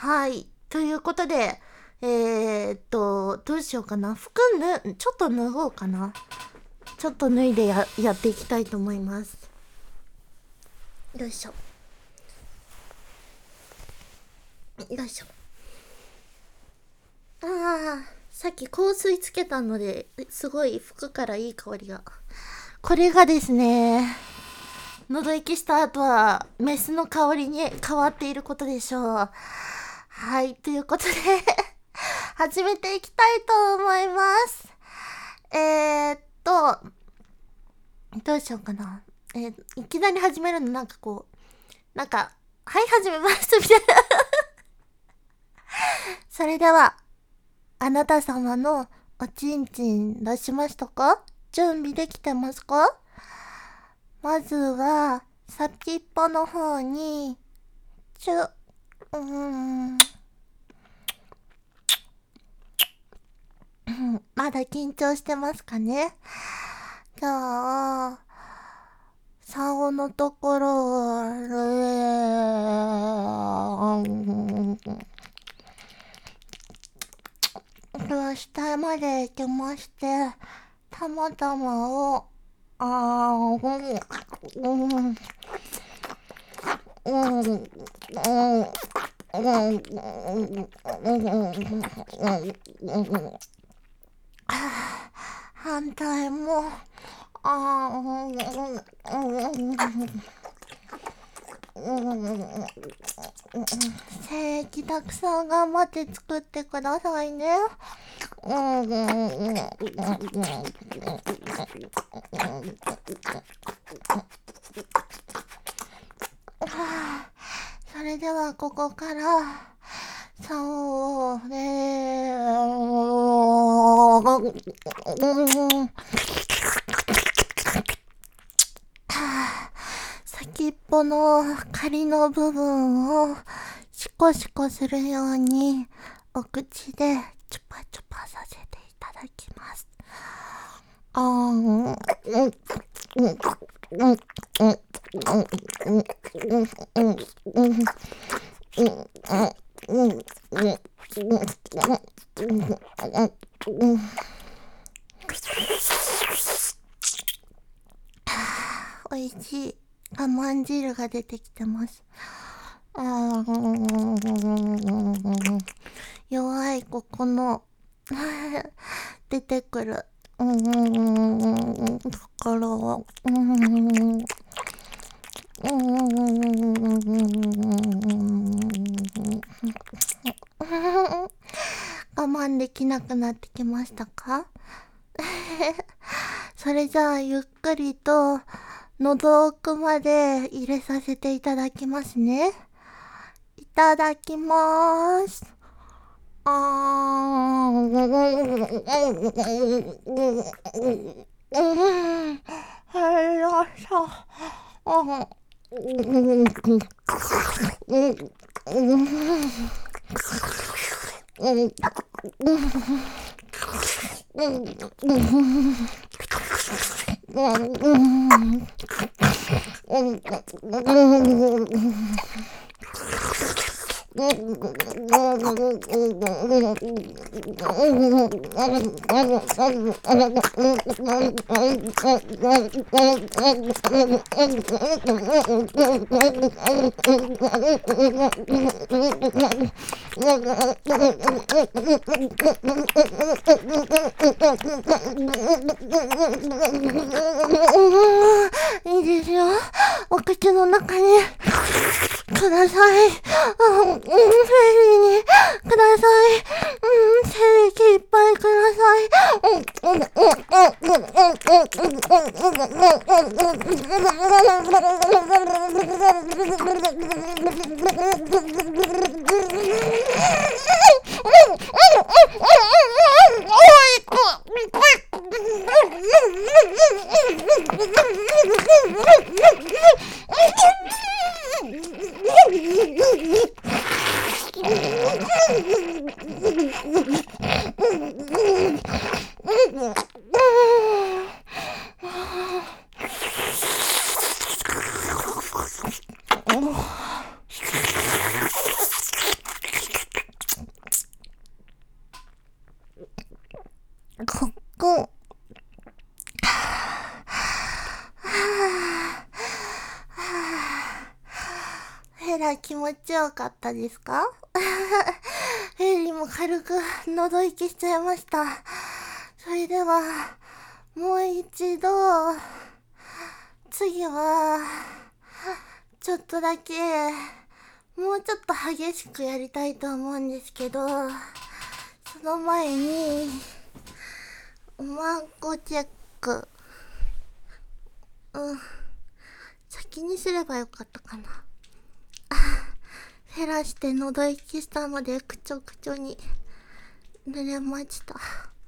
はい。ということで、どうしようかな。ちょっと脱ごうかな。ちょっと脱いでやっていきたいと思います。よいしょ。よいしょ。さっき香水つけたので、すごい服からいい香りが。これがですね、喉息した後はメスの香りに変わっていることでしょう。はい、ということで始めていきたいと思います。どうしようかな。いきなり始めるのはい、始めますみたいなそれでは、あなた様のおちんちん出しましたか？準備できてますか？まずは、先っぽの方に、まだ緊張してますかね？じゃあ、竿のところ下まで行きまして、たまたまを、反対も、精液たくさん頑張って作ってくださいね。それではここからそう先っぽの仮の部分をシコシコするようにお口でチュパチュパさせていただきます。おいしい我慢汁が出てきてます。弱いここの出てくるところを我慢できなくなってきましたか？それじゃあゆっくりと喉奥まで入れさせていただきますね。いただきまーす。いいですよ。お口の中にください。フェリーにください。精液いっぱいください。 く。ヘラ気持ちよかったですか？ヘリも軽く喉息しちゃいました。それでは、もう一度、次は、ちょっとだけ、もうちょっと激しくやりたいと思うんですけど、その前に、おまんこチェック。先にすればよかったかな。減らして喉息したのでくちょくちょに濡れました。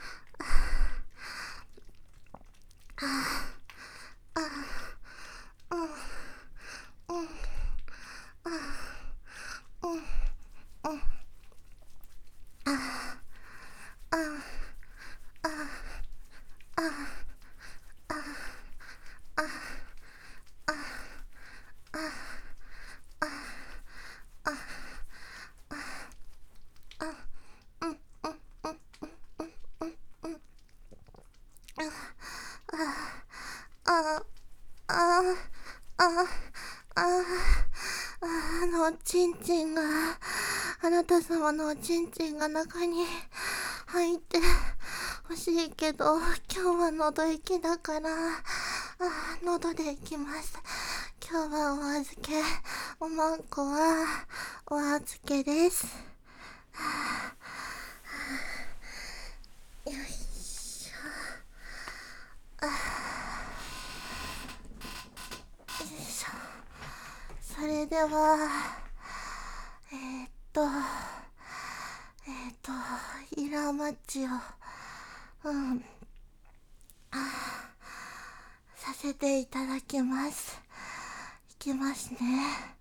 ちんちんが、あなた様のおちんちんが中に入って欲しいけど、今日は喉息だから、喉で行きます。今日はお預け、おまんこはお預けです。よいしょ。よいしょ。それでは、イラマチを、させていただきます。いきますね。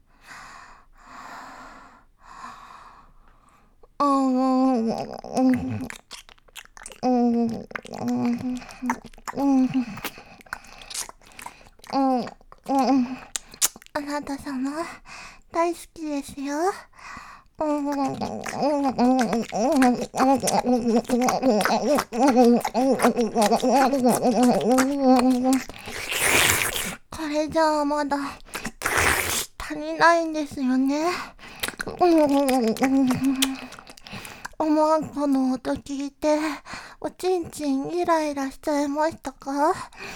あなた様、大好きですよ。これじゃあまだ足りないんですよね。おまんこの音聞いておちんちんイライラしちゃいましたか？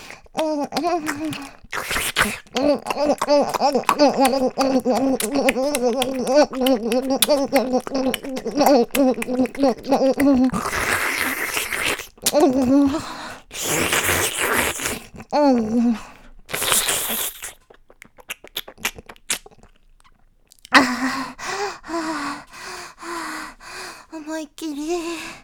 思いっきり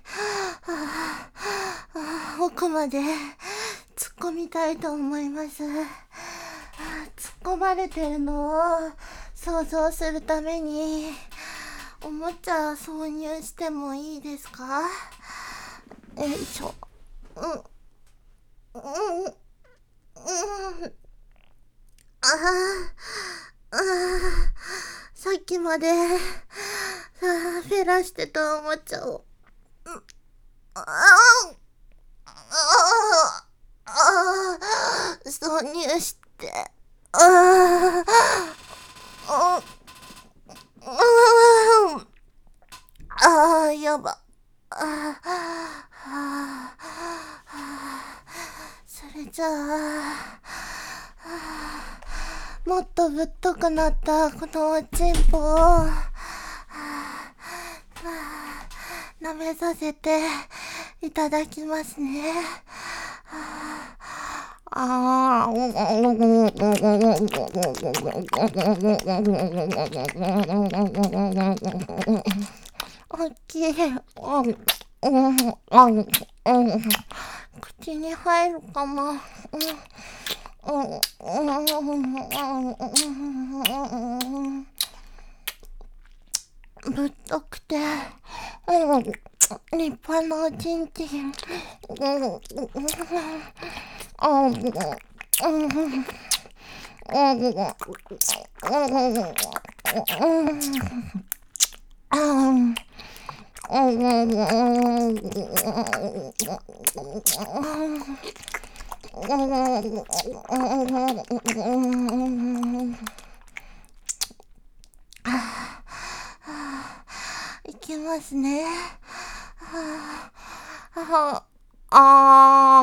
奥まで突っ込みたいと思います。突っ込まれてるのを想像するためにおもちゃ挿入してもいいですか？よいしょ。さっきまでフェラしてたおもちゃを挿入してやば。それじゃあもっとぶっとくなったこのおちんぽを舐めさせていただきますね。おっきい。口に入るかな。ぶっとくて立派なおちんちん。 いきますね。あ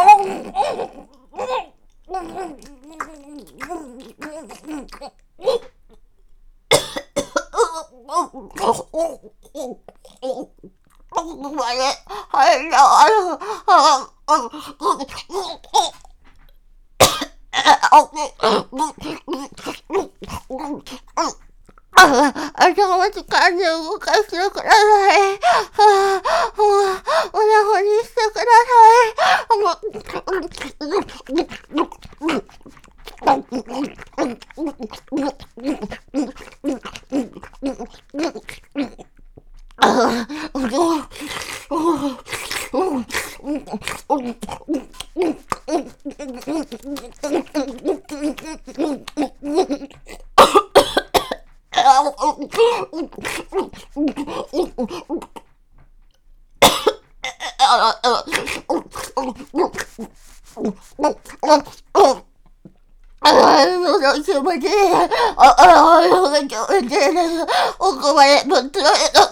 頭と感情動かしてください。おなほにしてくだ奥までぶっつられた。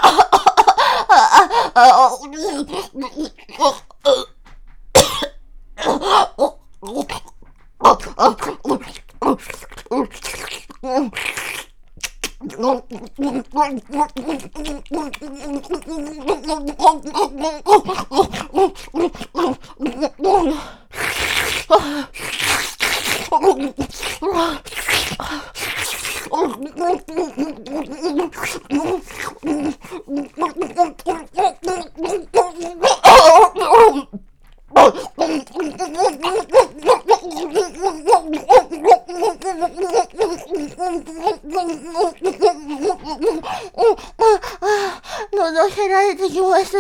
喉減られてきました。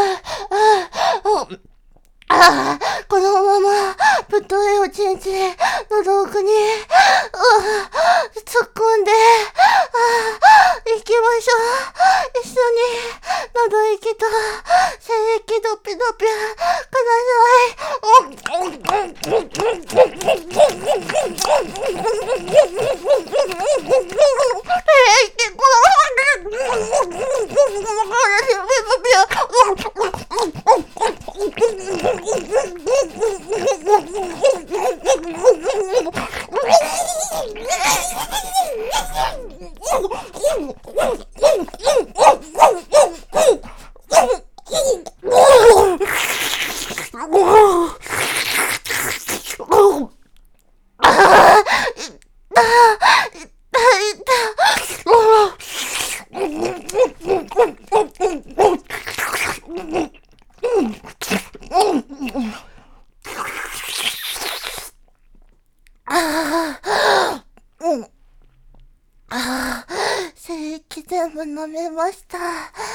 このままぶっといおちんち喉奥に突っ込んで行きましょう。一緒に喉息と精液ドピドピ精液全部飲めました。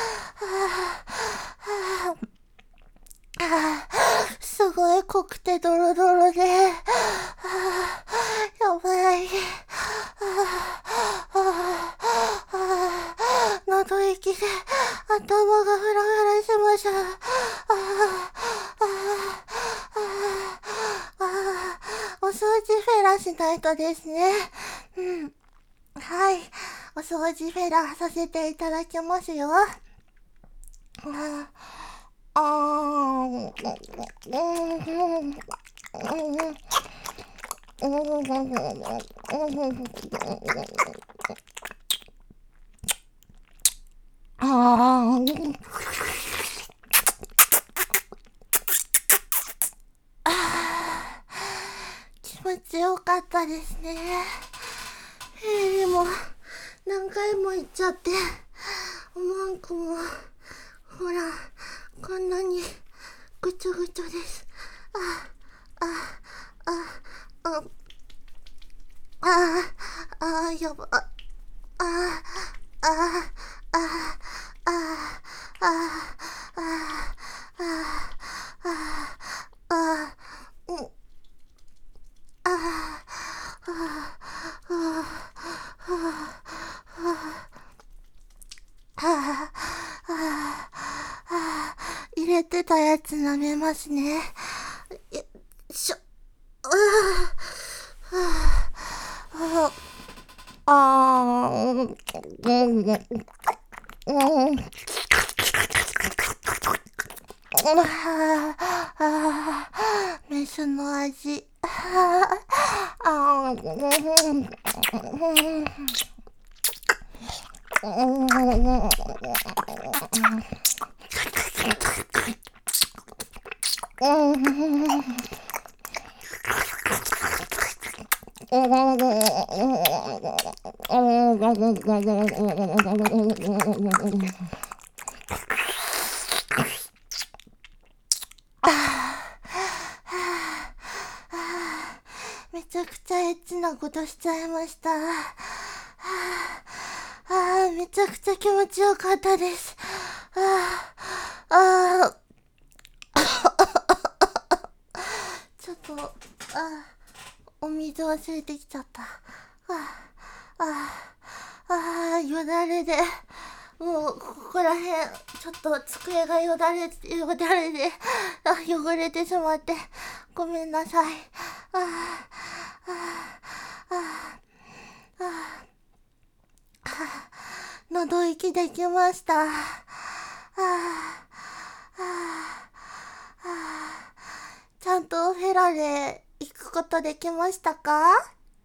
すごい濃くてドロドロで、やばい。喉息で頭がフラフラしました。お掃除フェラしないとですね。はい。お掃除フェラさせていただきますよ。気持ちよかったですね。でも何回も言っちゃっておまんこもほらこんなにぐちょぐちょです。やば。 てたやつ舐めますね。よいしょ。メスの味。めちゃくちゃエッチなことしちゃいました。めちゃくちゃ気持ちよかったです。ちょっと、お水忘れてきちゃった。よだれで、もう、ここら辺、ちょっと机がよだれで、汚れてしまって、ごめんなさい。喉息できました。ちゃんとフェラで行くことできましたか？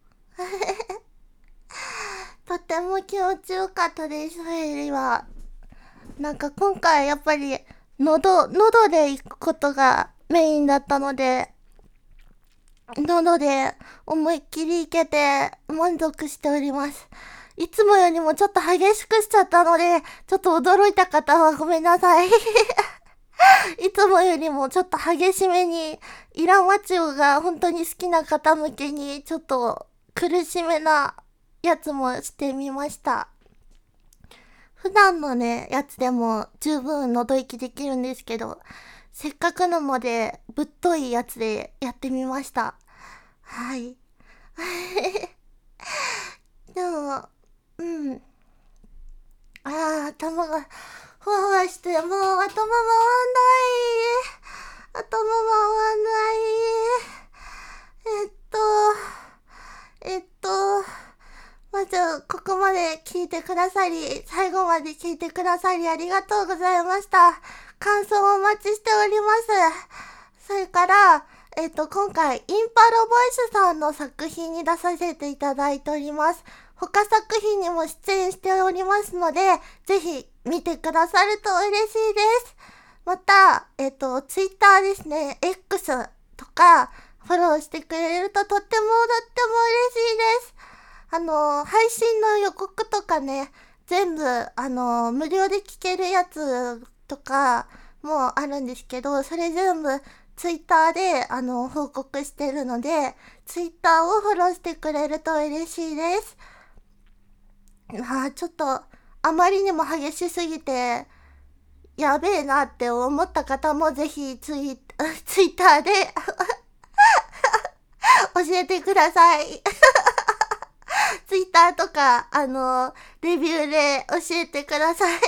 とても気持ちよかったです、フェリは。なんか今回やっぱり喉で行くことがメインだったので、喉で思いっきり行けて満足しております。いつもよりもちょっと激しくしちゃったので、ちょっと驚いた方はごめんなさい。いつもよりもちょっと激しめに、イラマチオが本当に好きな方向けに、ちょっと苦しめなやつもしてみました。普段のね、やつでも十分喉息できるんですけど、せっかくなので、ぶっといやつでやってみました。はい。でも、頭がふわふわして、もう頭回んない。頭回んない。まず、ここまで聞いてくださり、最後まで聞いてくださりありがとうございました。感想をお待ちしております。それから、今回、インパロボイスさんの作品に出させていただいております。他作品にも出演しておりますので、ぜひ見てくださると嬉しいです。また、ツイッターですね、X とか、フォローしてくれるととっても嬉しいです。配信の予告とかね、全部、無料で聞けるやつとかもあるんですけど、それ全部ツイッターで、報告してるので、ツイッターをフォローしてくれると嬉しいです。ちょっと、あまりにも激しすぎて、やべえなって思った方もぜひツイッターで教えてください。ツイッターとか、レビューで教えてください。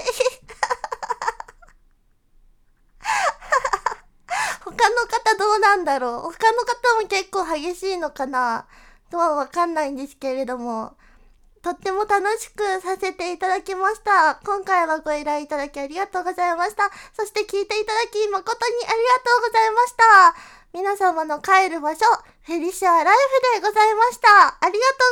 他の方どうなんだろう。他の方も結構激しいのかなとはわかんないんですけれども、とっても楽しくさせていただきました。今回はご依頼いただきありがとうございました。そして聞いていただき誠にありがとうございました。皆様の帰る場所、フェリシアライフでございました。ありがとう